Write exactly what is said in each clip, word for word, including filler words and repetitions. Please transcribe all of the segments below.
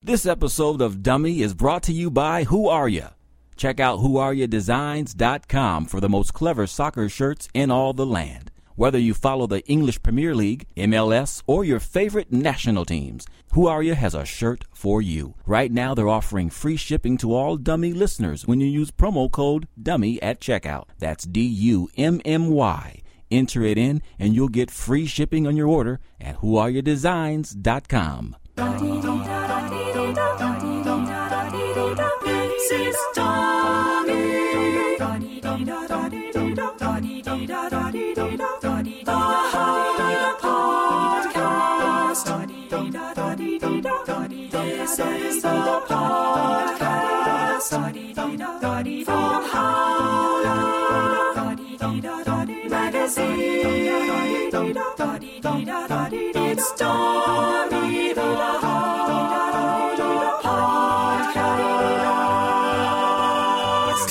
This episode of Dummy is brought to you by Who Are Ya? Check out who are ya designs dot com for the most clever soccer shirts in all the land. Whether you follow the English Premier League, M L S, or your favorite national teams, Who Are Ya has a shirt for you. Right now, they're offering free shipping to all Dummy listeners when you use promo code DUMMY at checkout. That's D U M M Y. Enter it in, and you'll get free shipping on your order at who are ya designs dot com. This is the podcast from Howler Magazine. It's Dummy the Podcast.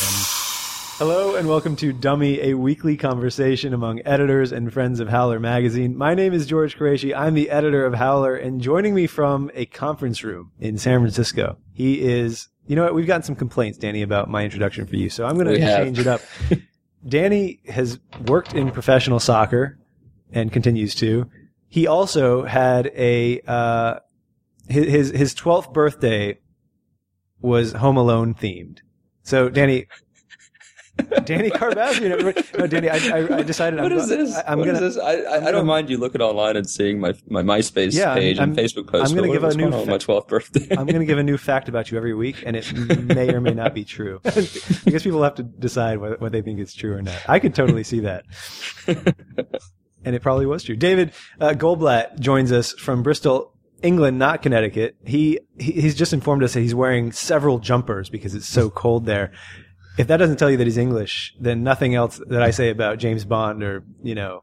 Hello and welcome to Dummy, a weekly conversation among editors and friends of Howler Magazine. My name is George Qureshi. I'm the editor of Howler, and joining me from a conference room in San Francisco, he is, you know what, we've gotten some complaints, Danny, about my introduction for you, so I'm going to change it up. Danny has worked in professional soccer and continues to. He also had a, uh, his, his twelfth birthday was Home Alone themed. So, Danny, Danny Carbassian. No, Danny, I, I, I decided. What I'm, is this? I, I'm what gonna, is this? I, I, I don't mind you looking online and seeing my my MySpace Yeah, page I'm- and Facebook post. I'm gonna but give what- a what's new going on fa- my twelfth birthday. I'm going to give a new fact about you every week, and it may or may not be true. I guess people have to decide what, what they think is true or not. I could totally see that. And it probably was true. David uh, Goldblatt joins us from Bristol, England, not Connecticut. He, he he's just informed us that he's wearing several jumpers because it's so cold there. If that doesn't tell you that he's English, then nothing else that I say about James Bond or, you know,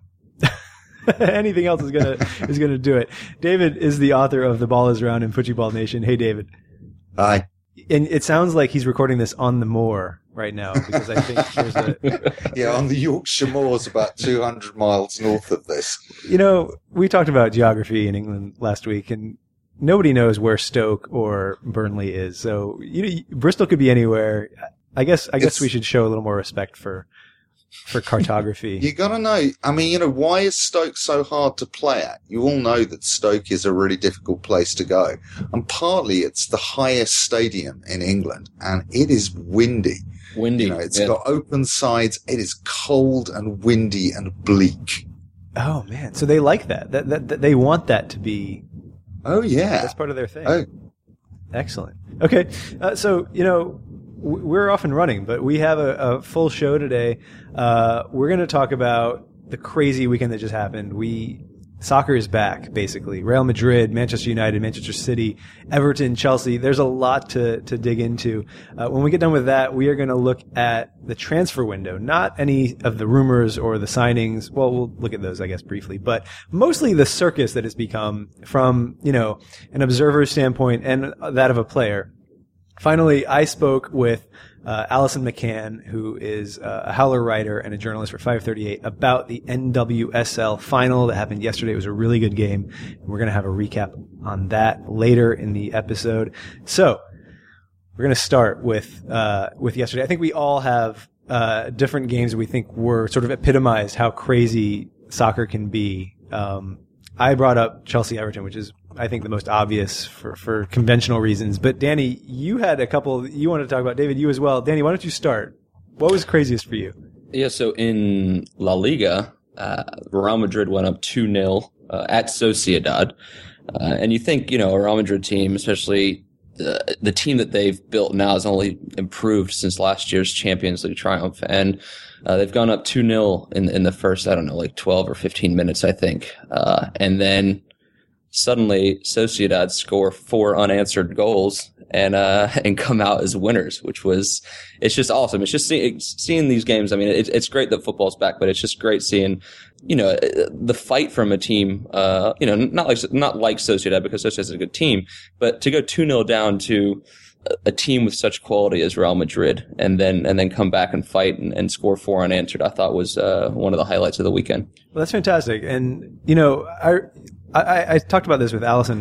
anything else is gonna is gonna do it. David is the author of The Ball Is Round and Futchie Ball Nation. Hey, David. Hi. And it sounds like he's recording this on the moor right now because I think there's a, Yeah, on the Yorkshire Moors, about two hundred miles north of this. you know, we talked about geography in England last week, and nobody knows where Stoke or Burnley is. So you know, Bristol could be anywhere. I guess I guess It's- we should show a little more respect for for cartography. You gotta know, I mean, you know, why is Stoke so hard to play at? You all know that Stoke is a really difficult place to go. And partly it's the highest stadium in England, and it is windy. Windy. You know, it's yeah. got open sides, it is cold and windy and bleak. Oh man, so they like that. That, that, that they want that to be. Oh, yeah. That's part of their thing. Oh, Excellent. Okay, uh, so you know w- we're off and running, but we have a, a full show today. Uh, we're going to talk about the crazy weekend that just happened. We soccer is back, basically. Real Madrid, Manchester United, Manchester City, Everton, Chelsea. There's a lot to to dig into. Uh, when we get done with that, we are going to look at the transfer window, not any of the rumors or the signings. Well, we'll look at those, I guess, briefly, but mostly the circus that has become from, you know, an observer's standpoint and that of a player. Finally, I spoke with uh, Allison McCann, who is uh, a Howler writer and a journalist for five thirty-eight, about the N W S L final that happened yesterday. It was a really good game. We're going to have a recap on that later in the episode. So we're going to start with uh, with yesterday. I think we all have uh, different games that we think were sort of epitomized how crazy soccer can be. Um, I brought up Chelsea Everton, which is, I think, the most obvious for, for conventional reasons. But Danny, you had a couple you wanted to talk about. David, you as well. Danny, why don't you start? What was craziest for you? Yeah, so in La Liga, uh, Real Madrid went up two nil uh, at Sociedad. Uh, and you think, you know, a Real Madrid team, especially the, the team that they've built now, has only improved since last year's Champions League triumph. And uh, they've gone up two nil in, in the first, I don't know, like twelve or fifteen minutes, I think. Uh, and then suddenly Sociedad score four unanswered goals and uh and come out as winners, which was, it's just awesome. It's just see, seeing these games. I mean, it, it's great that football's back, but it's just great seeing, you know, the fight from a team, uh, you know, not like, not like Sociedad, because Sociedad is a good team, but to go two nil down to a team with such quality as Real Madrid and then, and then come back and fight and, and score four unanswered, I thought was, uh, one of the highlights of the weekend. Well, that's fantastic. And, you know, I, I, I talked about this with Allison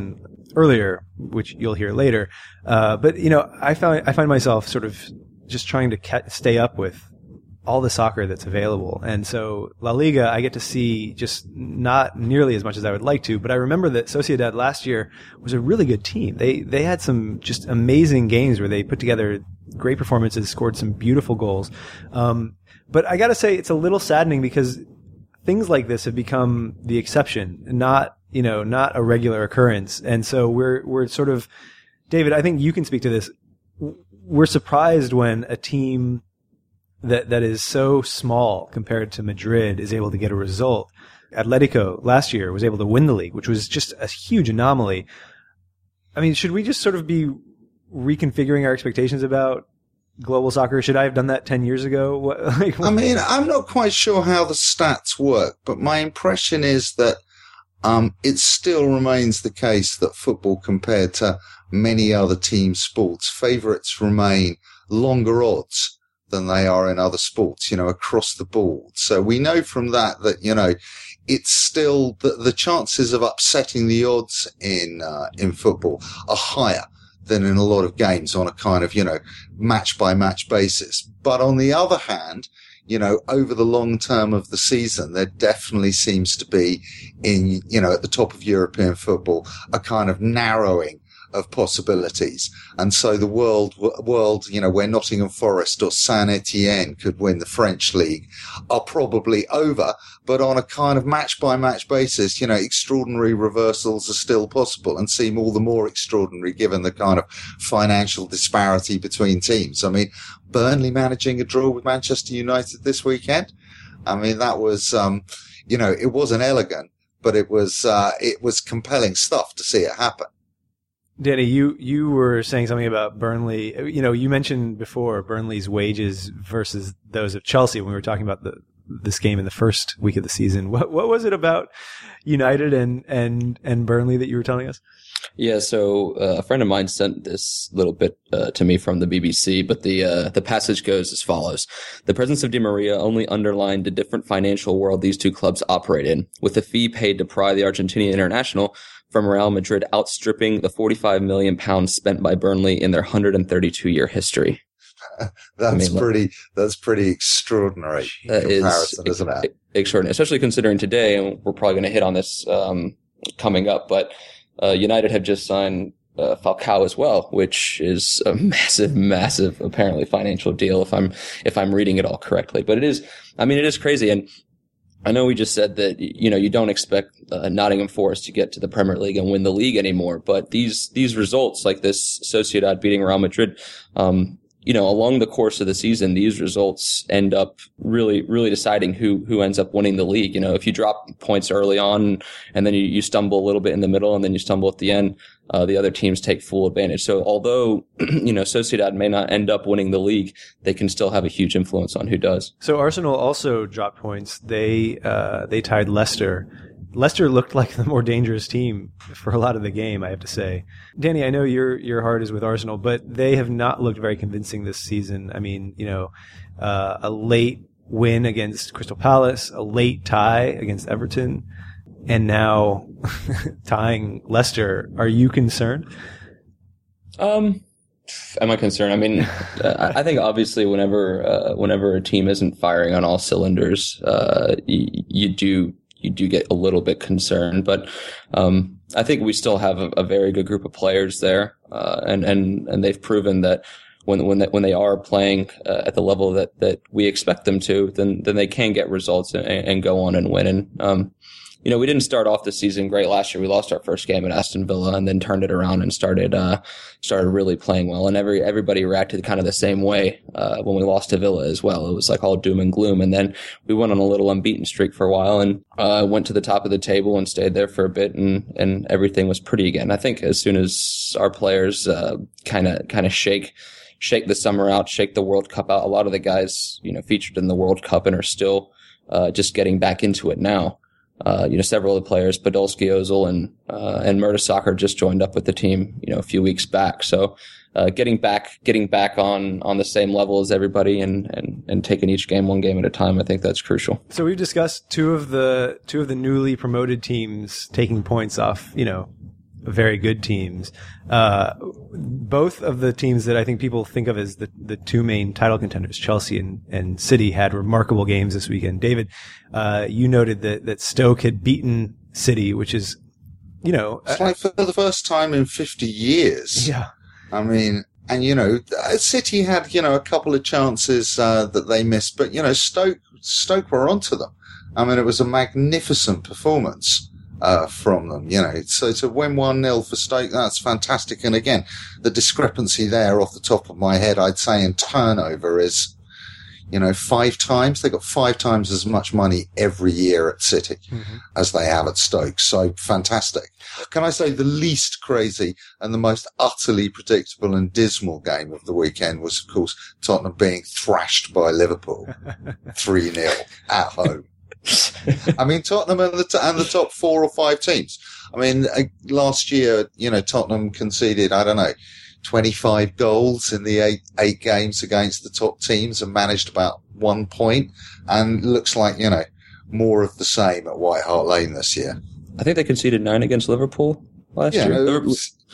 earlier, which you'll hear later. Uh, but you know, I found I find myself sort of just trying to ca- stay up with all the soccer that's available. And so La Liga, I get to see just not nearly as much as I would like to, but I remember that Sociedad last year was a really good team. They, they had some just amazing games where they put together great performances, scored some beautiful goals. Um, but I gotta say, it's a little saddening because things like this have become the exception, not, you know, not a regular occurrence. And so we're, we're sort of, David, I think you can speak to this. We're surprised when a team that that is so small compared to Madrid is able to get a result. Atletico last year was able to win the league, which was just a huge anomaly. I mean, should we just sort of be reconfiguring our expectations about global soccer? Should I have done that ten years ago? What, like, I mean, I'm not quite sure how the stats work, but my impression is that um, it still remains the case that football, compared to many other team sports, favourites remain longer odds than they are in other sports, you know, across the board. So we know from that that, you know, it's still the, the chances of upsetting the odds in, uh, in football are higher than in a lot of games on a kind of, you know, match by match basis. But on the other hand, you know, over the long term of the season, there definitely seems to be in, you know, at the top of European football, a kind of narrowing of possibilities. And so the world, world, you know, where Nottingham Forest or Saint-Etienne could win the French league are probably over, but on a kind of match by match basis, you know, extraordinary reversals are still possible and seem all the more extraordinary given the kind of financial disparity between teams. I mean, Burnley managing a draw with Manchester United this weekend. I mean, that was, um, you know, it wasn't elegant, but it was, uh, it was compelling stuff to see it happen. Danny, you, you were saying something about Burnley. You know, you mentioned before Burnley's wages versus those of Chelsea when we were talking about the, this game in the first week of the season. What, what was it about United and, and, and Burnley that you were telling us? Yeah, so uh, a friend of mine sent this little bit uh, to me from the B B C, but the uh, the passage goes as follows. The presence of Di Maria only underlined the different financial world these two clubs operate in, with the fee paid to pry the Argentinian international from Real Madrid outstripping the forty-five million pounds spent by Burnley in their one hundred thirty-two year history. That's I mean, pretty. That's pretty extraordinary that comparison, is isn't it? Extraordinary, especially considering today, and we're probably going to hit on this um, coming up, but uh, United have just signed uh, Falcao as well, which is a massive, massive, apparently financial deal. If I'm if I'm reading it all correctly, but it is. I mean, it is crazy, and I know we just said that, you know, you don't expect uh, Nottingham Forest to get to the Premier League and win the league anymore, but these these results, like this Sociedad beating Real Madrid, um, you know, along the course of the season, these results end up really, really deciding who, who ends up winning the league. You know, if you drop points early on and then you, you stumble a little bit in the middle and then you stumble at the end, uh, the other teams take full advantage. So although, you know, Sociedad may not end up winning the league, they can still have a huge influence on who does. So Arsenal also dropped points. They, uh, they tied Leicester. Leicester looked like the more dangerous team for a lot of the game, I have to say. Danny, I know your your heart is with Arsenal, but they have not looked very convincing this season. I mean, you know, uh, a late win against Crystal Palace, a late tie against Everton, and now tying Leicester. Are you concerned? Um, am I concerned? I mean, I think obviously whenever uh, whenever a team isn't firing on all cylinders, uh, you, you do. you do get a little bit concerned, but um, I think we still have a, a very good group of players there, uh, and and and they've proven that when when they, when they are playing uh, at the level that, that we expect them to, then then they can get results and, and go on and win. And um, you know, we didn't start off the season great last year. We lost our first game at Aston Villa and then turned it around and started uh, started really playing well. And every everybody reacted kind of the same way uh, when we lost to Villa as well. It was like all doom and gloom. And then we went on a little unbeaten streak for a while and uh, went to the top of the table and stayed there for a bit, and and everything was pretty again. I think as soon as our players kind of kind of shake. shake the summer out, shake the World Cup out. A lot of the guys, you know, featured in the World Cup and are still uh, just getting back into it now. Uh, you know, several of the players, Podolski, Ozil, and uh, and Mertesacker just joined up with the team, you know, a few weeks back. So, uh, getting back, getting back on on the same level as everybody, and and and taking each game one game at a time. I think that's crucial. So we've discussed two of the two of the newly promoted teams taking points off, you know, very good teams. Uh, both of the teams that I think people think of as the, the two main title contenders, Chelsea and, and City, had remarkable games this weekend. David, uh, you noted that, that Stoke had beaten City, which is, you know, it's like for the first time in fifty years. Yeah. I mean, and you know, City had, you know, a couple of chances, uh, that they missed, but you know, Stoke, Stoke were onto them. I mean, it was a magnificent performance. Uh, from them, you know, so to win one nil for Stoke, that's fantastic. And again, the discrepancy there off the top of my head, I'd say in turnover is, you know, five times. They got five times as much money every year at City mm-hmm. as they have at Stoke. So fantastic. Can I say the least crazy and the most utterly predictable and dismal game of the weekend was, of course, Tottenham being thrashed by Liverpool three nil at home. I mean, Tottenham and the, t- and the top four or five teams. I mean, uh, last year, you know, Tottenham conceded, I don't know, twenty-five goals in the eight, eight games against the top teams and managed about one point. And looks like, you know, more of the same at White Hart Lane this year. I think they conceded nine against Liverpool last yeah, year. Liverpool.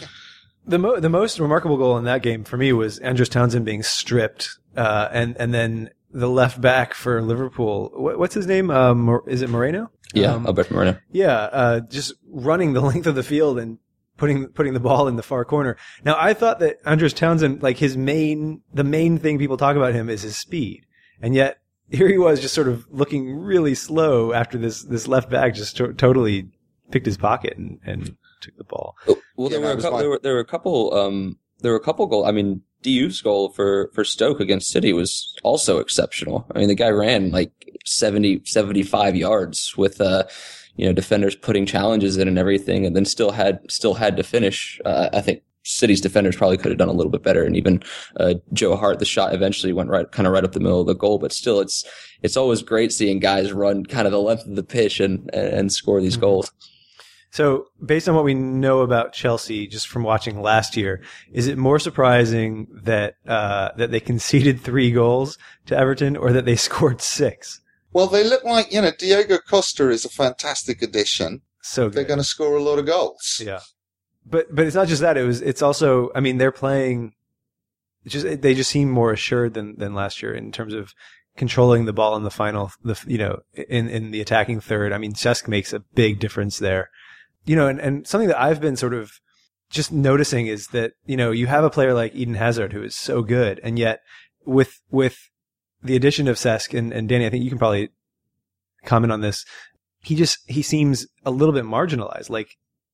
The, mo- the most remarkable goal in that game for me was Andros Townsend being stripped, uh, and, and then the left back for Liverpool. What, what's his name? Um, is it Moreno? Yeah, um, Alberto Moreno. Yeah, uh, just running the length of the field and putting putting the ball in the far corner. Now, I thought that Andros Townsend, like his main, the main thing people talk about him is his speed, and yet here he was just sort of looking really slow after this this left back just to- totally picked his pocket and, and took the ball. Well, Yeah, there, were a was couple, my- there were there were a couple um there were a couple goals. I mean, Diouf's goal for, for Stoke against City was also exceptional. I mean, the guy ran like seventy, seventy-five yards with, uh, you know, defenders putting challenges in and everything, and then still had, still had to finish. Uh, I think City's defenders probably could have done a little bit better. And even, uh, Joe Hart, the shot eventually went right, kind of right up the middle of the goal, but still it's, it's always great seeing guys run kind of the length of the pitch and, and score these mm-hmm. goals. So, based on what we know about Chelsea, just from watching last year, is it more surprising that uh, that they conceded three goals to Everton, or that they scored six? Well, they look like, you know, Diego Costa is a fantastic addition. So good. They're going to score a lot of goals. Yeah, but but it's not just that. It was. It's also. I mean, they're playing. Just they just seem more assured than than last year in terms of controlling the ball in the final. The you know in in the attacking third. I mean, Cesc makes a big difference there. You know, and, and something that I've been sort of just noticing is that, you know, you have a player like Eden Hazard who is so good, and yet with with the addition of Cesc, and, and Danny, I think you can probably comment on this, he just, he seems a little bit marginalized. Like,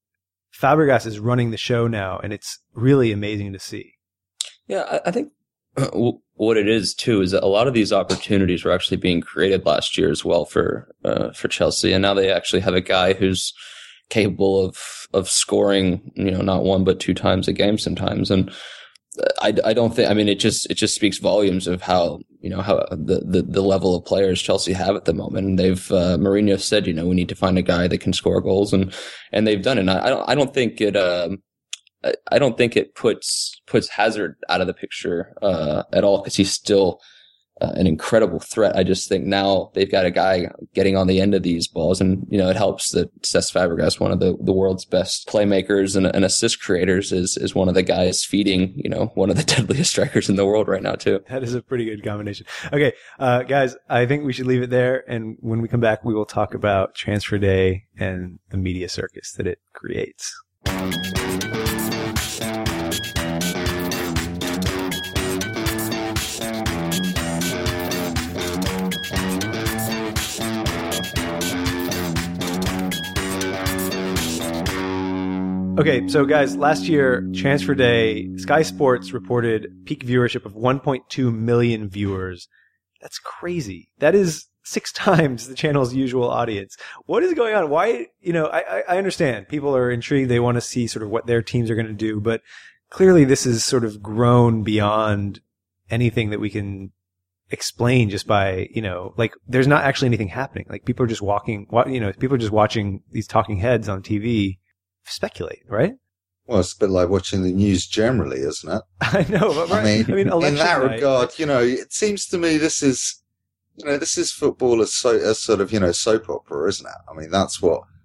Fabregas is running the show now, and it's really amazing to see. Yeah, I, I think what it is, too, is that a lot of these opportunities were actually being created last year as well for uh, for Chelsea, and now they actually have a guy who's capable of, of scoring, you know, not one, but two times a game sometimes. And I, I don't think, I mean, it just, it just speaks volumes of how, you know, how the, the, the level of players Chelsea have at the moment. And they've, uh, Mourinho said, you know, we need to find a guy that can score goals, and, and they've done it. And I, I don't, I don't think it, um, I, I don't think it puts, puts Hazard out of the picture, uh, at all, because he's still, Uh, an incredible threat. I just think now they've got a guy getting on the end of these balls, and you know it helps that Cesc Fabregas, one of the, the world's best playmakers and, and assist creators, is is one of the guys feeding you know one of the deadliest strikers in the world right now too. That is a pretty good combination. Okay, uh, guys, I think we should leave it there, and when we come back, we will talk about transfer day and the media circus that it creates. Okay, so guys, last year, Transfer Day, Sky Sports reported peak viewership of one point two million viewers. That's crazy. That is six times the channel's usual audience. What is going on? Why, you know, I, I understand people are intrigued. They want to see sort of what their teams are going to do, but clearly this is sort of grown beyond anything that we can explain just by, you know, like there's not actually anything happening. Like people are just walking, you know, people are just watching these talking heads on T V speculate, right? Well, it's a bit like watching the news generally, isn't it? I know, but right. I mean, I mean in that night, regard, you know, it seems to me this is, you know, this is football as, so, as sort of, you know, soap opera, isn't it? I mean, that's what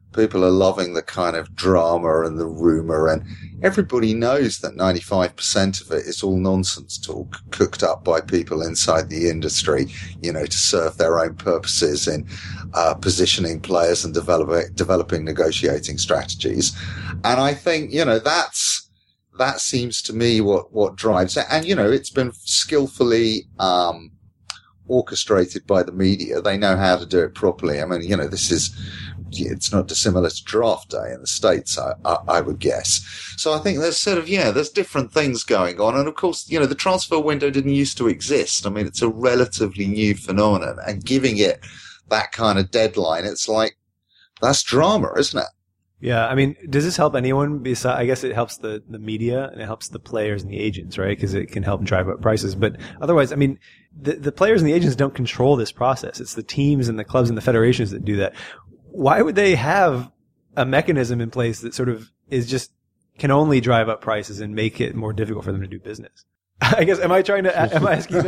People are loving the kind of drama and the rumor, and everybody knows that ninety-five percent of it is all nonsense talk cooked up by people inside the industry, you know, to serve their own purposes in uh, positioning players and develop, developing negotiating strategies. And I think, you know, that's, that seems to me what, what drives it. And, you know, it's been skillfully, um, orchestrated by the media. They know how to do it properly. I mean, you know, this is, it's not dissimilar to draft day in the States, I, I, I would guess. So I think there's sort of, yeah, there's different things going on. And of course, you know, the transfer window didn't used to exist. I mean, it's a relatively new phenomenon, and giving it that kind of deadline, it's like, that's drama, isn't it? Yeah, I mean, does this help anyone? Besides, I guess it helps the, the media, and it helps the players and the agents, right? Because it can help drive up prices. But otherwise, I mean, the, the players and the agents don't control this process. It's the teams and the clubs and the federations that do that. Why would they have a mechanism in place that sort of is just can only drive up prices and make it more difficult for them to do business? I guess, am I trying to, am I asking you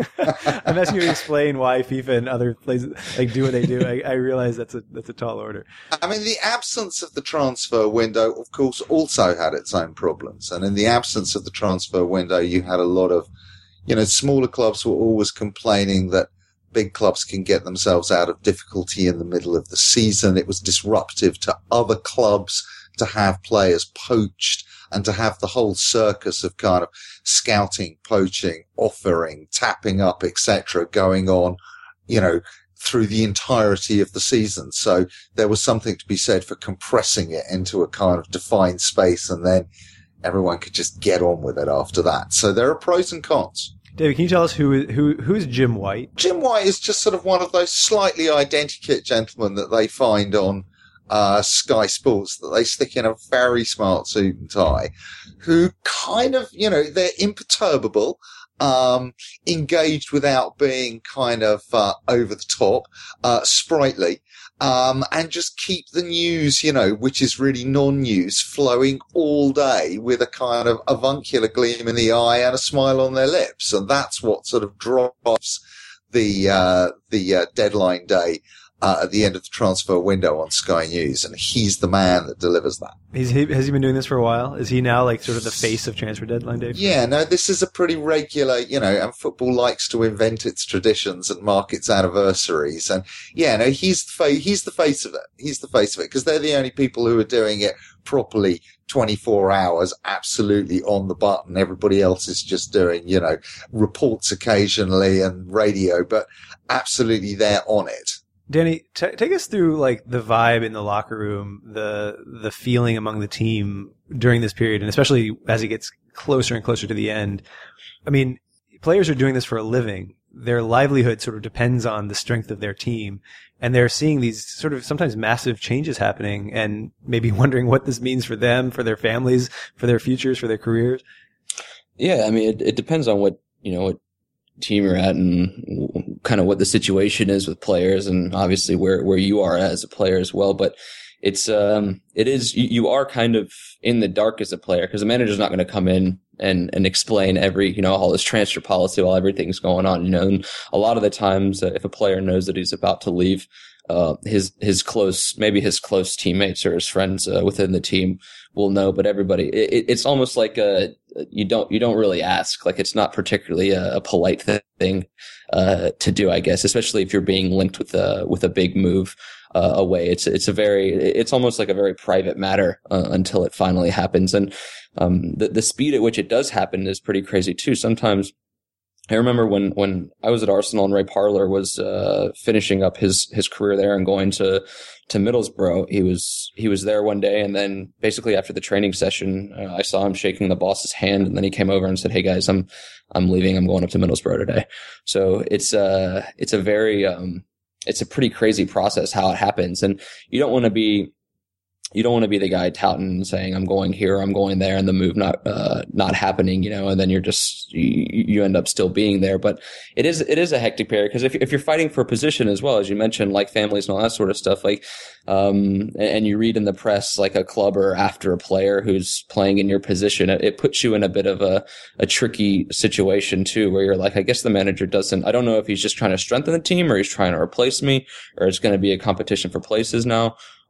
to, I'm asking you to explain why FIFA and other places like do what they do. I, I realize that's a, that's a tall order. I mean, the absence of the transfer window, of course, also had its own problems. And in the absence of the transfer window, you had a lot of, you know, smaller clubs were always complaining that big clubs can get themselves out of difficulty in the middle of the season. It was disruptive to other clubs to have players poached and to have the whole circus of kind of scouting, poaching, offering, tapping up, et cetera going on, you know, through the entirety of the season. So there was something to be said for compressing it into a kind of defined space, and then everyone could just get on with it after that. So there are pros and cons. David, can you tell us who who who's Jim White? Jim White is just sort of one of those slightly identikit gentlemen that they find on uh Sky Sports that they stick in a very smart suit and tie, who kind of, you know, they're imperturbable, um, engaged without being kind of uh, over the top, uh, sprightly. Um, and just keep the news, you know, which is really non-news, flowing all day with a kind of avuncular gleam in the eye and a smile on their lips. And that's what sort of drives the, uh, the, uh, deadline day, uh, at the end of the transfer window on Sky News. And he's the man that delivers that. He's, he, has he been doing this for a while? Is he now like sort of the face of transfer deadline day? Yeah, no, this is a pretty regular, you know, and football likes to invent its traditions and mark its anniversaries. And yeah, no, he's the fa- he's the face of it. He's the face of it, because they're the only people who are doing it properly twenty-four hours, absolutely on the button. Everybody else is just doing, you know, reports occasionally and radio, but absolutely they're on it. Danny, t- take us through like the vibe in the locker room, the the feeling among the team during this period, and especially as it gets closer and closer to the end. I mean, players are doing this for a living. Their livelihood sort of depends on the strength of their team, and they're seeing these sort of sometimes massive changes happening, and maybe wondering what this means for them, for their families, for their futures, for their careers. Yeah, I mean, it, it depends on what, you know, what team you're at and kind of what the situation is with players, and obviously where, where you are as a player as well. But it's, um, it is, you, you are kind of in the dark as a player, because the manager's not going to come in and, and explain every, you know, all this transfer policy while everything's going on, you know. And a lot of the times, uh, if a player knows that he's about to leave, uh, his, his close, maybe his close teammates or his friends, uh, within the team will know, but everybody, it, it's almost like a, you don't, you don't really ask. Like, it's not particularly a, a polite thing, uh, to do, I guess, especially if you're being linked with a, with a big move, uh, away. It's, it's a very, it's almost like a very private matter, uh, until it finally happens. And, um, the, the speed at which it does happen is pretty crazy too. Sometimes, I remember when, when I was at Arsenal and Ray Parlour was, uh, finishing up his, his career there and going to, to Middlesbrough. He was, he was there one day, and then basically after the training session, uh, I saw him shaking the boss's hand, and then he came over and said, "Hey guys, I'm, I'm leaving. I'm going up to Middlesbrough today." So it's, uh, it's a very, um, it's a pretty crazy process how it happens. And you don't want to be, you don't want to be the guy touting and saying, "I'm going here, I'm going there," and the move not, uh, not happening, you know, and then you're just, you, you end up still being there. But it is, it is a hectic period, because if, if you're fighting for a position as well, as you mentioned, like families and all that sort of stuff, like, um, and, and you read in the press, like a club or after a player who's playing in your position, it, it puts you in a bit of a, a tricky situation too, where you're like, I guess the manager doesn't, I don't know if he's just trying to strengthen the team, or he's trying to replace me, or it's going to be a competition for places now.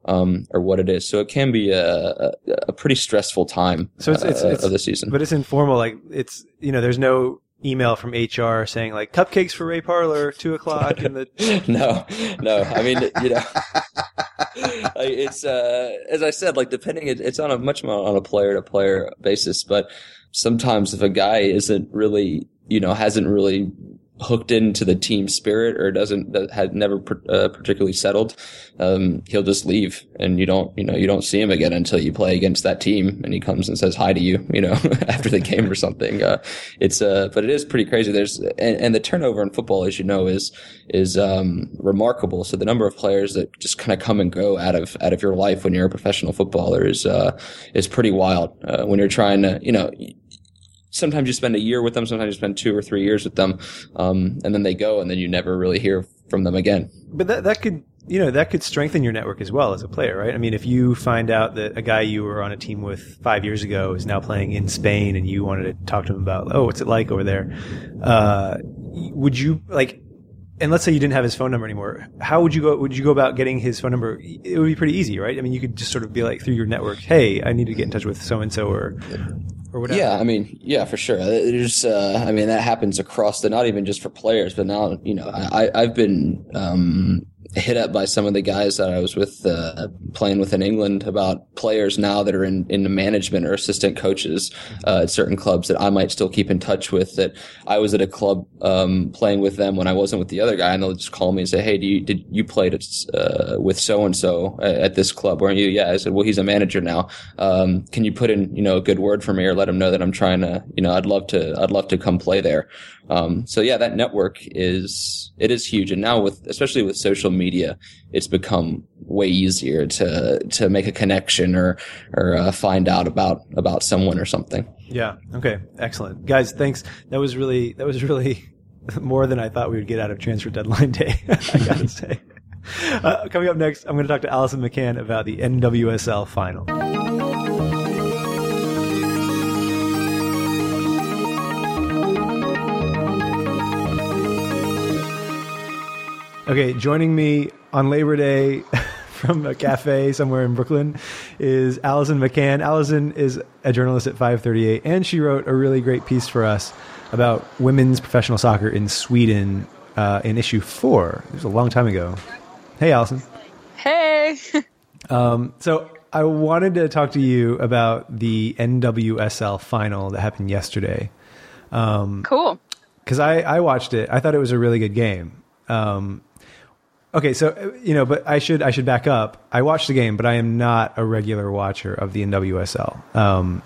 um, or what it is. So it can be a, a, a pretty stressful time so it's, it's, uh, it's, of the season. But it's informal. Like it's, you know, there's no email from H R saying like cupcakes for Ray Parler, two o'clock in the. no, no. I mean, you know, like it's, uh, as I said, like depending, it, it's on a much more on a player to player basis, but sometimes if a guy isn't really, you know, hasn't really hooked into the team spirit or doesn't that had never uh, particularly settled, um, he'll just leave, and you don't you know you don't see him again until you play against that team, and he comes and says hi to you, you know, after the game or something. Uh, it's uh, but it is pretty crazy. There's and, and the turnover in football, as you know, is is um, remarkable. So the number of players that just kind of come and go out of out of your life when you're a professional footballer is uh, is pretty wild. Uh, when you're trying to, you know. Sometimes you spend a year with them, sometimes you spend two or three years with them, um, and then they go, and then you never really hear from them again. But that that could, you know, that could strengthen your network as well as a player, right? I mean, if you find out that a guy you were on a team with five years ago is now playing in Spain, and you wanted to talk to him about, oh, what's it like over there? Uh, would you like? And let's say you didn't have his phone number anymore. How would you go? Would you go about getting his phone number? It would be pretty easy, right? I mean, you could just sort of be like through your network, hey, I need to get in touch with so and so, or. Or whatever. Yeah, I mean, yeah, for sure. There's, uh, I mean, that happens across the, not even just for players, but now, you know, I, I've been, um, hit up by some of the guys that I was with, uh, playing with in England about players now that are in, in management or assistant coaches, uh, at certain clubs that I might still keep in touch with, that I was at a club, um, playing with them when I wasn't with the other guy, and they'll just call me and say, hey, do you, did you played at, uh, with so-and-so at this club, weren't you? Yeah. I said, well, he's a manager now. Um, can you put in, you know, a good word for me, or let him know that I'm trying to, you know, I'd love to, I'd love to come play there. Um, so yeah, that network is, it is huge. And now with, especially with social media, it's become way easier to, to make a connection or, or, uh, find out about, about someone or something. Yeah. Okay. Excellent. Guys, thanks. That was really, that was really more than I thought we would get out of transfer deadline day. I gotta say. Uh, coming up next, I'm going to talk to Alison McCann about the N W S L final. Okay, joining me on Labor Day from a cafe somewhere in Brooklyn is Alison McCann. Alison is a journalist at five thirty-eight, and she wrote a really great piece for us about women's professional soccer in Sweden uh, in issue four. It was a long time ago. Hey, Alison. Hey. um, so I wanted to talk to you about the N W S L final that happened yesterday. Um, cool. Because I, I watched it. I thought it was a really good game. Um, Okay, so you know, but I should I should back up. I watched the game, but I am not a regular watcher of the N W S L. Um,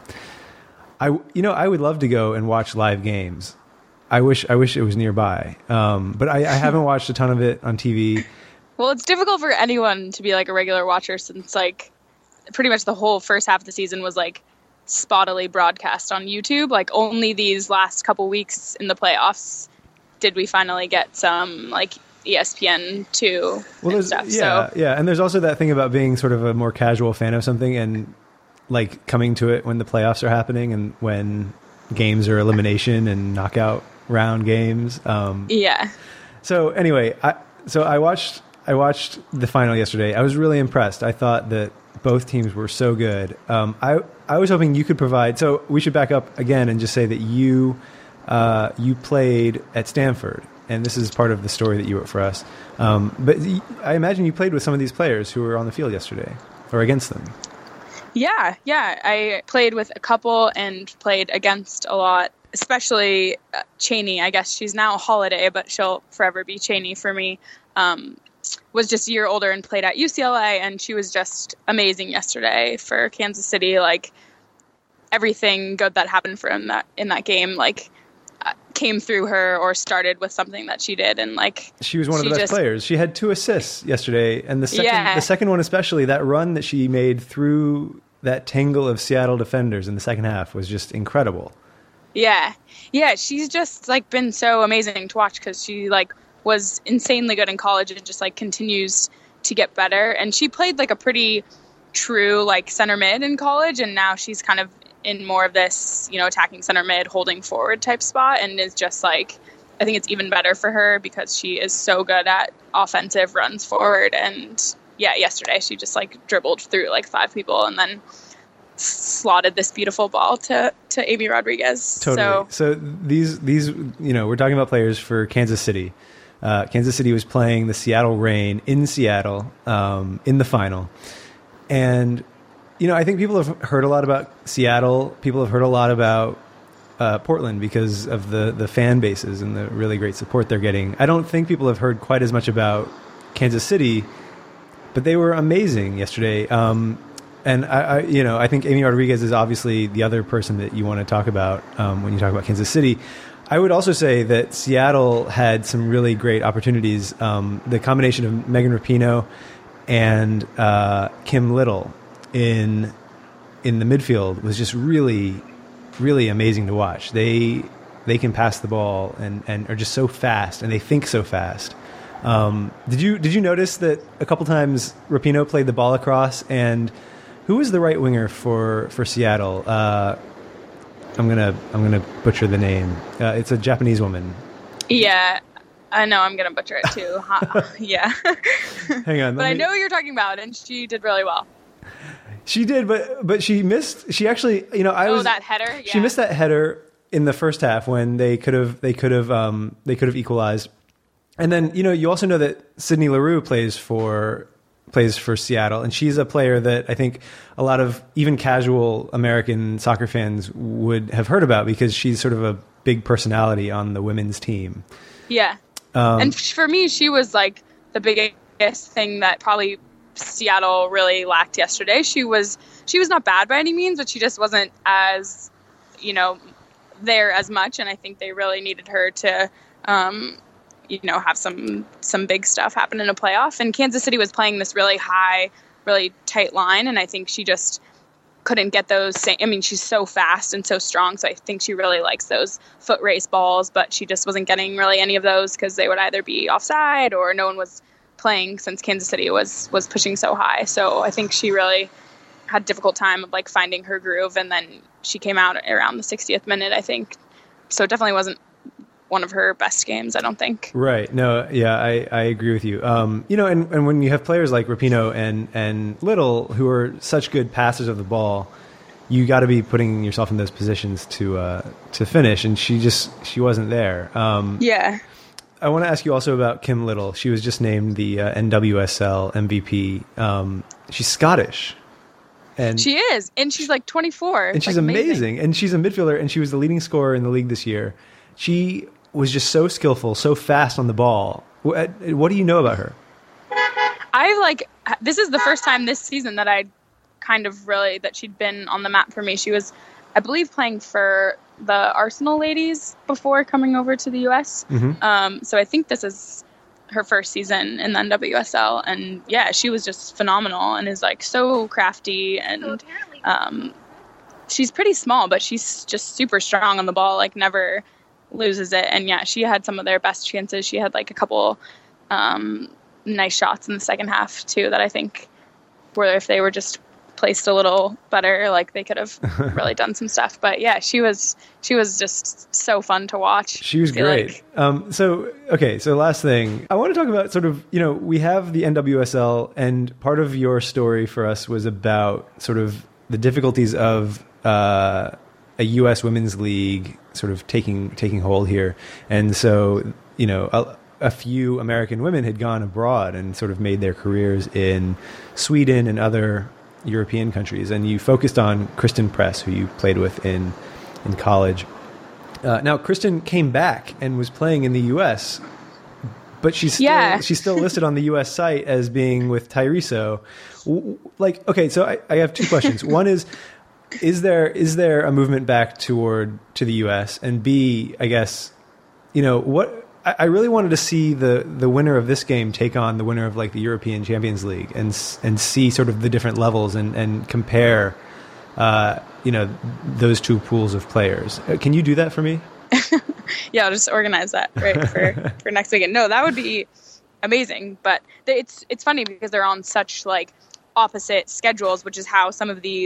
I you know I would love to go and watch live games. I wish I wish it was nearby, um, but I, I haven't watched a ton of it on T V. Well, it's difficult for anyone to be like a regular watcher since like pretty much the whole first half of the season was like spottily broadcast on YouTube. Like only these last couple weeks in the playoffs did we finally get some like E S P N two well, and stuff. Yeah, so. yeah, and there's also that thing about being sort of a more casual fan of something and like coming to it when the playoffs are happening and when games are elimination and knockout round games. Um, yeah. So anyway, I so I watched I watched the final yesterday. I was really impressed. I thought that both teams were so good. Um, I I was hoping you could provide. So we should back up again and just say that you uh, you played at Stanford. And this is part of the story that you wrote for us. Um, but I imagine you played with some of these players who were on the field yesterday, or against them. Yeah, yeah. I played with a couple and played against a lot, especially uh, Cheney. I guess she's now Holiday, but she'll forever be Cheney for me. Um, was just a year older and played at U C L A, and she was just amazing yesterday for Kansas City. Like, everything good that happened for him that in that game, like, came through her or started with something that she did, and like she was one of the best just, players. She had two assists yesterday, and the second yeah. the second one especially, that run that she made through that tangle of Seattle defenders in the second half was just incredible. Yeah, yeah, she's just like been so amazing to watch because she like was insanely good in college and just like continues to get better. And she played like a pretty true like center mid in college, and now she's kind of in more of this, you know, attacking center mid, holding forward type spot, and is just like, I think it's even better for her because she is so good at offensive runs forward and yeah, yesterday she just like dribbled through like five people and then slotted this beautiful ball to, to Amy Rodriguez. Totally. So, so these, these, you know, we're talking about players for Kansas City. Uh, Kansas City was playing the Seattle Reign in Seattle um, in the final. And, you know, I think people have heard a lot about Seattle. People have heard a lot about uh, Portland because of the, the fan bases and the really great support they're getting. I don't think people have heard quite as much about Kansas City, but they were amazing yesterday. Um, And I, I, you know, I think Amy Rodriguez is obviously the other person that you want to talk about um, when you talk about Kansas City. I would also say that Seattle had some really great opportunities. Um, the combination of Megan Rapinoe and uh, Kim Little in in the midfield was just really, really amazing to watch. They they can pass the ball and, and are just so fast, and they think so fast. Um, did you did you notice that a couple times Rapinoe played the ball across and who was the right winger for, for Seattle? Uh, I'm gonna I'm gonna butcher the name. Uh, it's a Japanese woman. Yeah, I know I'm gonna butcher it too. yeah. Hang on, but me... I know who you're talking about, and she did really well. She did, but but she missed. She actually, you know, I oh, was that header. Yeah. She missed that header in the first half when they could have they could have um, they could have equalized. And then you know you also know that Sydney Leroux plays for. plays for Seattle, and she's a player that I think a lot of even casual American soccer fans would have heard about because she's sort of a big personality on the women's team. Yeah. Um, and for me, she was like the biggest thing that probably Seattle really lacked yesterday. She was she was not bad by any means, but she just wasn't as, you know, there as much, and I think they really needed her to um you know, have some some big stuff happen in a playoff. And Kansas City was playing this really high, really tight line, and I think she just couldn't get those same, I mean, she's so fast and so strong, so I think she really likes those foot race balls, but she just wasn't getting really any of those because they would either be offside or no one was playing since Kansas City was was pushing so high. So I think she really had a difficult time of like finding her groove, and then she came out around the sixtieth minute, I think. So it definitely wasn't one of her best games, I don't think. Right. No, yeah, I, I agree with you. Um, you know, and, and when you have players like Rapinoe and, and Little who are such good passers of the ball, you got to be putting yourself in those positions to uh, to finish, and she just she wasn't there. Um, yeah. I want to ask you also about Kim Little. She was just named the uh, N W S L M V P. Um, she's Scottish. And she is, and she's like twenty-four. And she's like amazing. amazing. And she's a midfielder, and she was the leading scorer in the league this year. She was just so skillful, so fast on the ball. What, what do you know about her? I like, this is the first time this season that I kind of really, that she'd been on the map for me. She was, I believe, playing for the Arsenal ladies before coming over to the U S. Mm-hmm. Um, so I think this is her first season in the N W S L. And yeah, she was just phenomenal and is like so crafty. And um, she's pretty small, but she's just super strong on the ball, like never loses it. And yeah, she had some of their best chances. She had like a couple um, nice shots in the second half too that I think were, if they were just placed a little better, like they could have really done some stuff. But yeah, she was she was just so fun to watch. She was great. Like. Um, so okay, so last thing I want to talk about, sort of, you know, we have the N W S L, and part of your story for us was about sort of the difficulties of uh, a U S women's league sort of taking taking hold here. And so, you know, a, a few American women had gone abroad and sort of made their careers in Sweden and other European countries. And you focused on Kristen Press, who you played with in in college. Uh, now, Kristen came back and was playing in the U S, but she's still, yeah. she's still listed on the U S site as being with Tyreso. Like, okay, so I, I have two questions. One is, Is there is there a movement back toward to the U S? And B, I guess, you know, what I, I really wanted to see the, the winner of this game take on the winner of like the European Champions League and and see sort of the different levels and and compare, uh, you know, those two pools of players. Can you do that for me? Yeah, I'll just organize that right for, for next weekend. No, that would be amazing. But it's it's funny because they're on such like opposite schedules, which is how some of these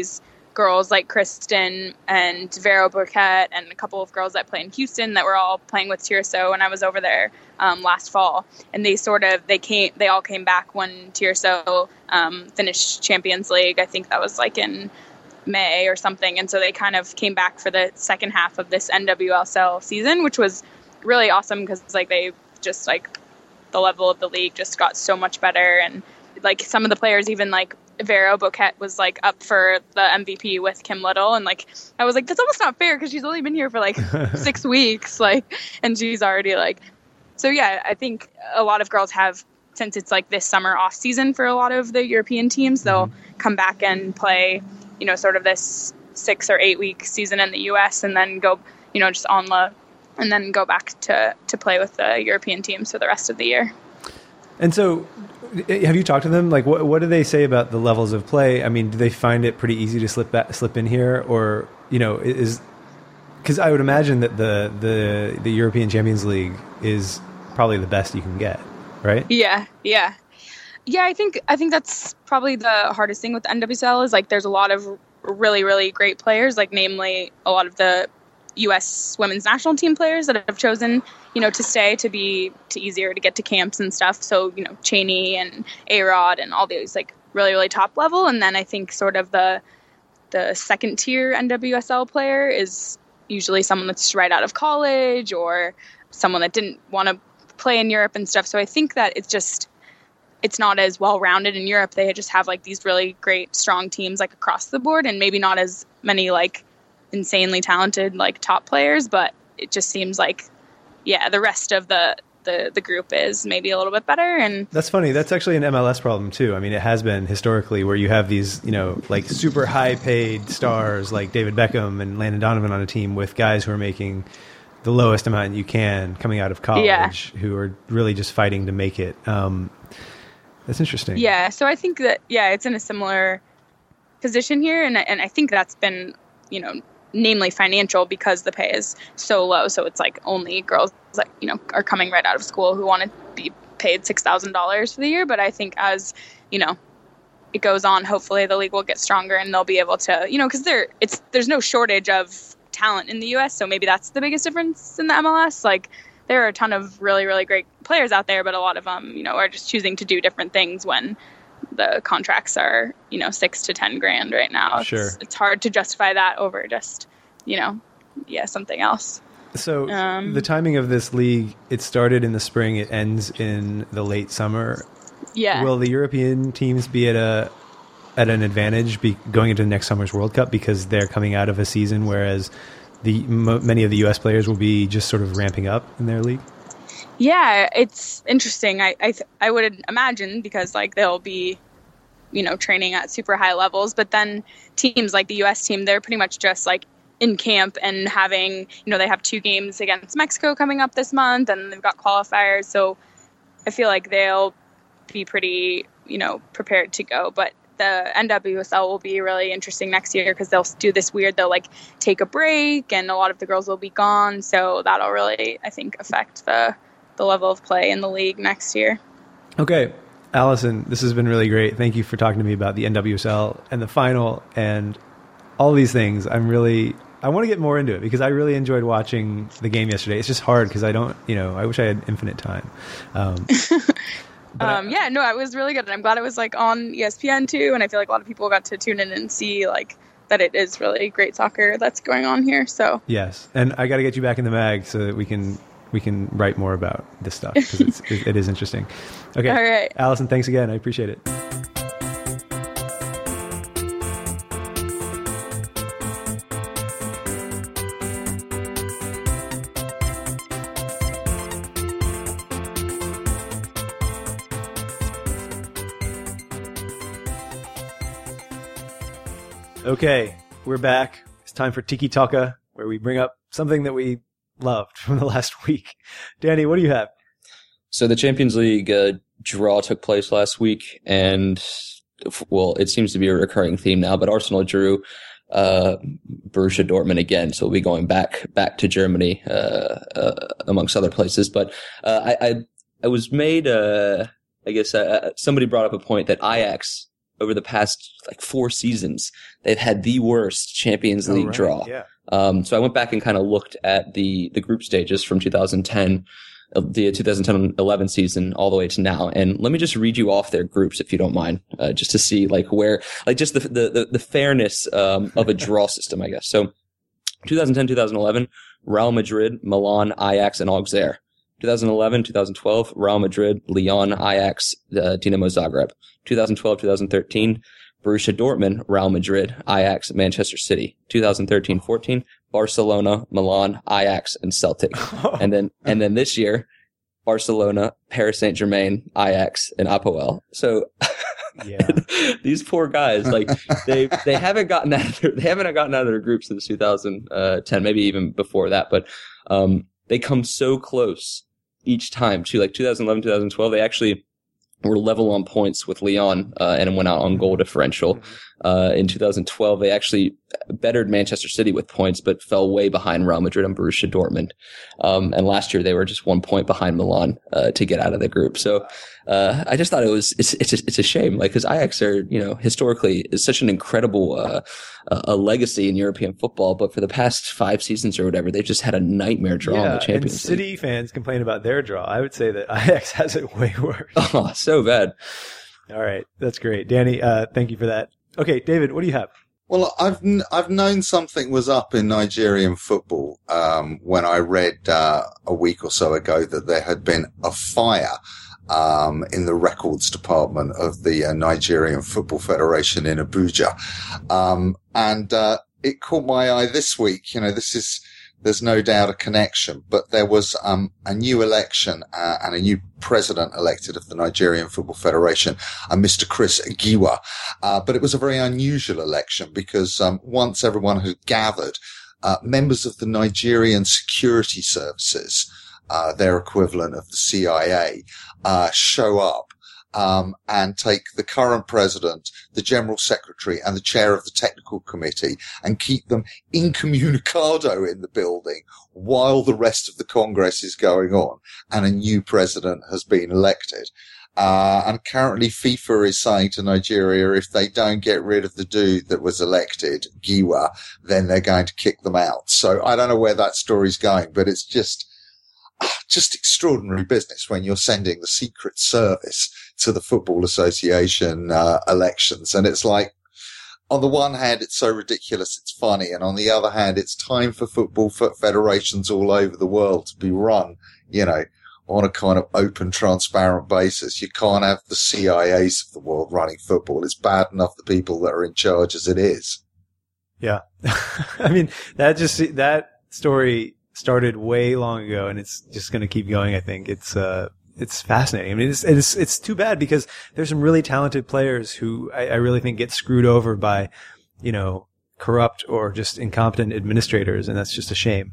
girls like Kristen and Vero Burkett and a couple of girls that play in Houston that were all playing with Tirso when I was over there um, last fall. And they sort of, they came, they all came back when Tirso um, finished Champions League. I think that was like in May or something. And so they kind of came back for the second half of this N W S L season, which was really awesome because like they just like the level of the league just got so much better. And like some of the players, even like Vero Burkett was like up for the M V P with Kim Little, and like I was like, that's almost not fair because she's only been here for like six weeks, like, and she's already like, so yeah, I think a lot of girls have, since it's like this summer off season for a lot of the European teams, they'll mm-hmm. come back and play, you know, sort of this six or eight week season in the U S and then go, you know, just on the, and then go back to to play with the European teams for the rest of the year. And so, have you talked to them? Like, what what do they say about the levels of play? I mean, do they find it pretty easy to slip back, slip in here, or you know, is because I would imagine that the the the European Champions League is probably the best you can get, right? Yeah, yeah, yeah. I think I think that's probably the hardest thing with the N W S L is like there's a lot of really really great players, like namely a lot of the U S women's national team players that have chosen, you know, to stay to be to easier to get to camps and stuff. So, you know, Cheney and A-Rod and all these like really, really top level. And then I think sort of the the second tier N W S L player is usually someone that's right out of college or someone that didn't want to play in Europe and stuff. So I think that it's just it's not as well rounded in Europe. They just have like these really great, strong teams like across the board and maybe not as many like insanely talented like top players, but it just seems like yeah the rest of the the the group is maybe a little bit better. And that's funny, that's actually an M L S problem too. I mean, it has been historically where you have these, you know, like super high paid stars like David Beckham and Landon Donovan on a team with guys who are making the lowest amount you can coming out of college, yeah. who are really just fighting to make it. Um that's interesting. Yeah, so I think that yeah it's in a similar position here, and and I think that's been, you know, namely financial because the pay is so low. So it's like only girls that, you know, are coming right out of school who want to be paid six thousand dollars for the year. But I think as, you know, it goes on, hopefully the league will get stronger and they'll be able to, you know, because there it's there's no shortage of talent in the U S. So maybe that's the biggest difference in the M L S. Like there are a ton of really, really great players out there, but a lot of them, you know, are just choosing to do different things when the contracts are, you know, six to ten grand right now. Sure. It's, it's hard to justify that over just, you know, yeah, something else. So um, the timing of this league, it started in the spring, it ends in the late summer. Yeah. Will the European teams be at a at an advantage be going into next summer's World Cup because they're coming out of a season, whereas the m- many of the U S players will be just sort of ramping up in their league? Yeah, it's interesting. I I, th- I would imagine because like they'll be, you know, training at super high levels, but then teams like the U S team, they're pretty much just like in camp and having, you know, they have two games against Mexico coming up this month and they've got qualifiers. So I feel like they'll be pretty, you know, prepared to go. But the N W S L will be really interesting next year because they'll do this weird, they'll like take a break and a lot of the girls will be gone. So that'll really, I think, affect the the level of play in the league next year. Okay, Allison, this has been really great. Thank you for talking to me about the N W S L and the final and all these things. I'm really, I want to get more into it because I really enjoyed watching the game yesterday. It's just hard because I don't, you know, I wish I had infinite time. Um, um, I, yeah, no, it was really good. And I'm glad it was like on E S P N too. And I feel like a lot of people got to tune in and see like that it is really great soccer that's going on here. So yes. And I got to get you back in the mag so that we can, we can write more about this stuff because it's, it, it is interesting. Okay. All right. Allison, thanks again. I appreciate it. Okay, we're back. It's time for Tiki Taka, where we bring up something that we loved from the last week. Danny, what do you have? So the Champions League uh, draw took place last week, and well, it seems to be a recurring theme now. But Arsenal drew uh, Borussia Dortmund again, so we'll be going back back to Germany uh, uh, amongst other places. But uh, I, I I was made uh, I guess uh, somebody brought up a point that Ajax over the past like four seasons, they've had the worst Champions Oh, League right. draw. Yeah. Um, so I went back and kind of looked at the the group stages from two thousand ten, uh, the two thousand ten eleven season all the way to now. And let me just read you off their groups, if you don't mind, uh, just to see like where, like just the the the, the fairness um, of a draw system, I guess. So twenty ten, twenty eleven, Real Madrid, Milan, Ajax, and Auxerre. twenty eleven, twenty twelve, Real Madrid, Lyon, Ajax, uh, Dinamo Zagreb. twenty twelve, twenty thirteen, Borussia Dortmund, Real Madrid, Ajax, Manchester City. twenty thirteen fourteen, Barcelona, Milan, Ajax, and Celtic. And then, and then this year, Barcelona, Paris Saint-Germain, Ajax, and Apoel. So Yeah. these poor guys, like they they haven't gotten out of their, they haven't gotten out of their group since two thousand ten, maybe even before that. But um, they come so close each time too. Like twenty eleven, twenty twelve, they actually were level on points with Lyon uh, and went out on goal differential. Uh, in two thousand twelve, they actually bettered Manchester City with points, but fell way behind Real Madrid and Borussia Dortmund. Um, and last year they were just one point behind Milan uh, to get out of the group. So uh, I just thought it was it's it's a, it's a shame, like because Ajax are you know historically is such an incredible uh, a legacy in European football, but for the past five seasons or whatever, they've just had a nightmare draw in Yeah, the Champions and City League. fans complain about their draw. I would say that Ajax has it way worse. Oh, so bad. All right, that's great, Danny. Uh, thank you for that. Okay, David, what do you have? Well, I've kn- I've known something was up in Nigerian football um, when I read uh, a week or so ago that there had been a fire um, in the records department of the uh, Nigerian Football Federation in Abuja, um, and uh, it caught my eye this week. You know, this is there's no doubt a connection, but there was um, a new election uh, and a new president elected of the Nigerian Football Federation, uh, Mister Chris Giwa. Uh, but it was a very unusual election because um, once everyone had gathered, uh, members of the Nigerian security services, uh, their equivalent of the C I A, uh, show up. Um, and take the current president, the general secretary, and the chair of the technical committee and keep them incommunicado in the building while the rest of the Congress is going on and a new president has been elected. Uh, and currently FIFA is saying to Nigeria, if they don't get rid of the dude that was elected, Giwa, then they're going to kick them out. So I don't know where that story's going, but it's just, just extraordinary business when you're sending the Secret Service to the Football Association uh, elections. And it's like, on the one hand, it's so ridiculous, it's funny. And on the other hand, it's time for football federations all over the world to be run, you know, on a kind of open, transparent basis. You can't have the C I As of the world running football. It's bad enough the people that are in charge as it is. Yeah. I mean, that just, that story started way long ago and it's just going to keep going. I think it's, uh, it's fascinating. I mean, it's, it's, it's too bad because there's some really talented players who I, I really think get screwed over by, you know, corrupt or just incompetent administrators. And that's just a shame.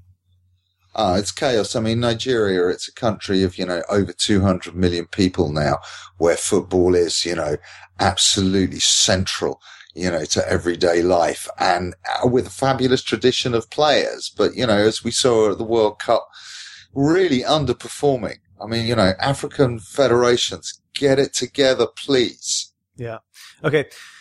Ah, it's chaos. I mean, Nigeria, it's a country of, you know, over two hundred million people now where football is, you know, absolutely central, you know, to everyday life and with a fabulous tradition of players. But, you know, as we saw at the World Cup, really underperforming. I mean, you know, African federations, get it together, please. Yeah. Okay.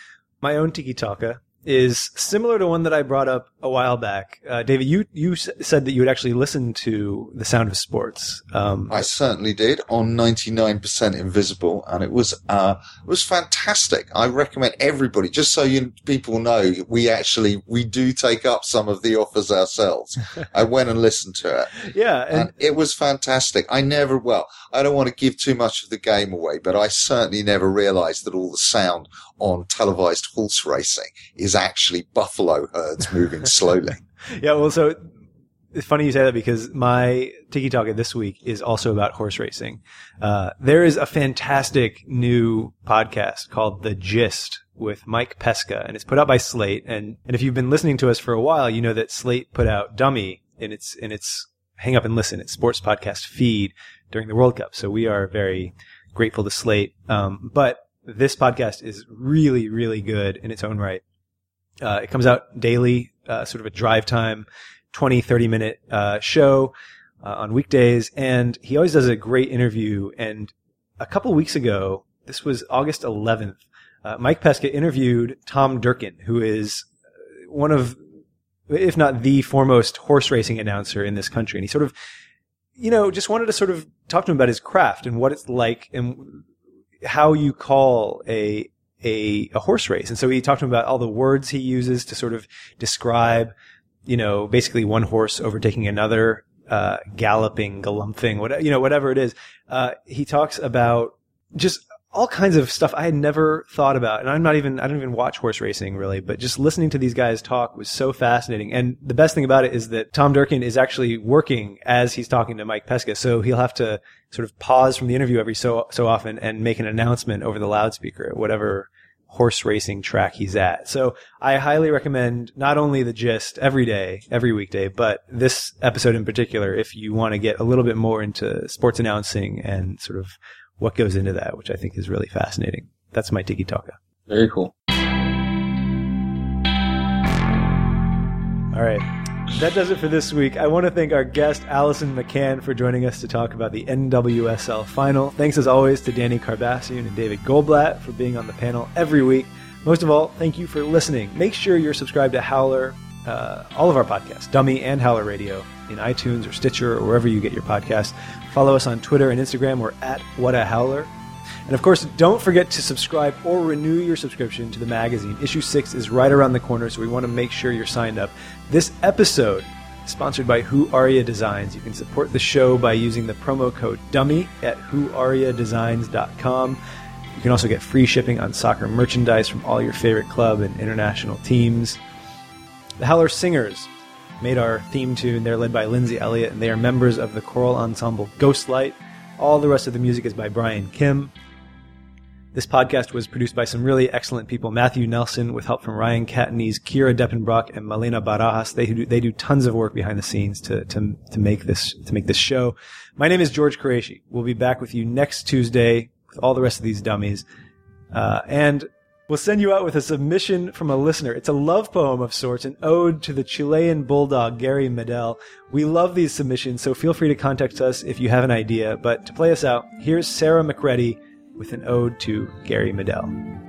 My own Tiki Taka is similar to one that I brought up a while back. Uh, David, you, you s- said that you had actually listened to The Sound of Sports. Um, I certainly did on ninety-nine percent Invisible, and it was uh it was fantastic. I recommend everybody, just so you people know, we actually we do take up some of the offers ourselves. I went and listened to it. yeah. And, And it was fantastic. I never, well, I don't want to give too much of the game away, but I certainly never realized that all the sound on televised horse racing is actually buffalo herds moving slowly. yeah. Well, so it's funny you say that because my Tiki Taka this week is also about horse racing. Uh, there is a fantastic new podcast called The Gist with Mike Pesca, and it's put out by Slate. And, and if you've been listening to us for a while, you know that Slate put out Dummy in its, in its Hang Up and Listen, its sports podcast feed during the World Cup. So we are very grateful to Slate. Um, but this podcast is really, really good in its own right. Uh, it comes out daily, uh, sort of a drive time, twenty, thirty minute, uh, show, uh, on weekdays. And he always does a great interview. And a couple weeks ago, this was August eleventh, uh, Mike Pesca interviewed Tom Durkin, who is one of, if not the foremost horse racing announcer in this country. And he sort of, you know, just wanted to sort of talk to him about his craft and what it's like and how you call a, a, a horse race. And so he talked to him about all the words he uses to sort of describe, you know, basically one horse overtaking another, uh, galloping, galumphing, whatever, you know, whatever it is. Uh, he talks about just all kinds of stuff I had never thought about. And I'm not even, I don't even watch horse racing really, but just listening to these guys talk was so fascinating. And the best thing about it is that Tom Durkin is actually working as he's talking to Mike Pesca. So he'll have to sort of pause from the interview every so, so often and make an announcement over the loudspeaker at whatever horse racing track he's at. So I highly recommend not only the gist every day, every weekday, but this episode in particular, if you want to get a little bit more into sports announcing and sort of what goes into that, which I think is really fascinating. That's my Tiki Taka. Very cool. All right. That does it for this week. I want to thank our guest, Allison McCann, for joining us to talk about the N W S L final. Thanks as always to Danny Carbassian and David Goldblatt for being on the panel every week. Most of all, thank you for listening. Make sure you're subscribed to Howler, uh, all of our podcasts, Dummy and Howler Radio, in iTunes or Stitcher or wherever you get your podcasts. Follow us on Twitter and Instagram. We're at What a Howler. And of course, don't forget to subscribe or renew your subscription to the magazine. Issue six is right around the corner, so we want to make sure you're signed up. This episode is sponsored by Who Aria Designs. You can support the show by using the promo code DUMMY at who aria designs dot com. You can also get free shipping on soccer merchandise from all your favorite club and international teams. The Howler Singers made our theme tune. They're led by Lindsay Elliott, and they are members of the choral ensemble Ghostlight. All the rest of the music is by Brian Kim. This podcast was produced by some really excellent people. Matthew Nelson, with help from Ryan Catanese, Kira Deppenbrock, and Malena Barajas. They do, they do tons of work behind the scenes to, to, to make this, to make this show. My name is George Qureshi. We'll be back with you next Tuesday with all the rest of these dummies. Uh, and we'll send you out with a submission from a listener. It's a love poem of sorts, an ode to the Chilean bulldog, Gary Medel. We love these submissions, so feel free to contact us if you have an idea. But to play us out, here's Sarah McReady with an ode to Gary Medel.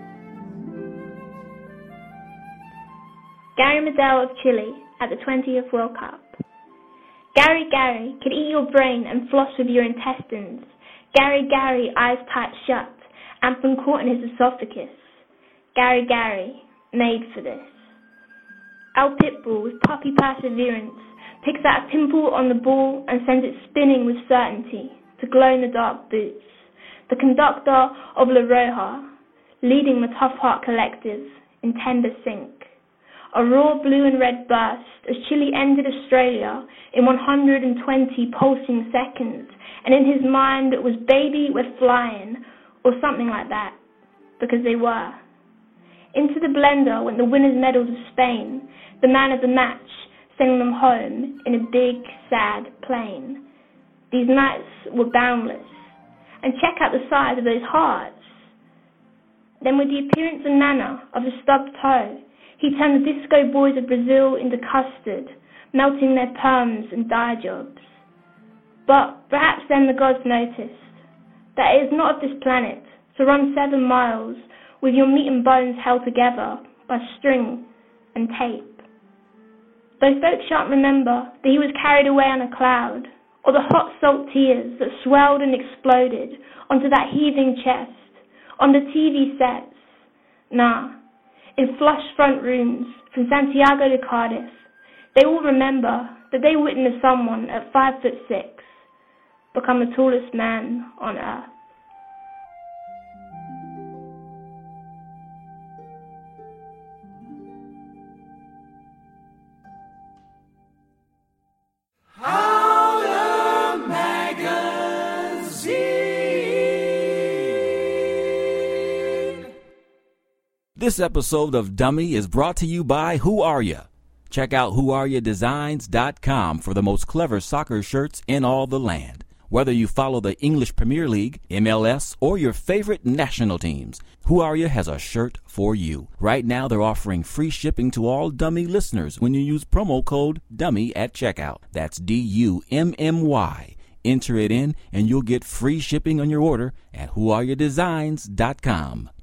Gary Medel of Chile at the twentieth World Cup. Gary, Gary, could eat your brain and floss with your intestines. Gary, Gary, eyes tight shut, and been caught in his esophagus. Gary, Gary, made for this. El Pitbull, with puppy perseverance, picks out a pimple on the ball and sends it spinning with certainty to glow-in-the-dark boots. The conductor of La Roja, leading the Tough Heart Collective in tender sync. A raw blue and red burst as Chile ended Australia in one hundred twenty pulsing seconds, and in his mind it was baby we're flying, or something like that, because they were. Into the blender went the winners' medals of Spain, the man of the match, sending them home in a big, sad plane. These nights were boundless. And check out the size of those hearts. Then with the appearance and manner of a stubbed toe, he turned the disco boys of Brazil into custard, melting their perms and dye jobs. But perhaps then the gods noticed that it is not of this planet to run seven miles with your meat and bones held together by string and tape. Though folks shan't remember that he was carried away on a cloud, or the hot salt tears that swelled and exploded onto that heaving chest, on the T V sets. Nah, in flush front rooms from Santiago to Cardiff, they all remember that they witnessed someone at five foot six become the tallest man on earth. This episode of Dummy is brought to you by Who Are Ya? Check out who aria designs dot com for the most clever soccer shirts in all the land. Whether you follow the English Premier League, M L S, or your favorite national teams, Who Are Ya has a shirt for you. Right now they're offering free shipping to all Dummy listeners when you use promo code DUMMY at checkout. That's D U M M Y. Enter it in and you'll get free shipping on your order at who aria designs dot com.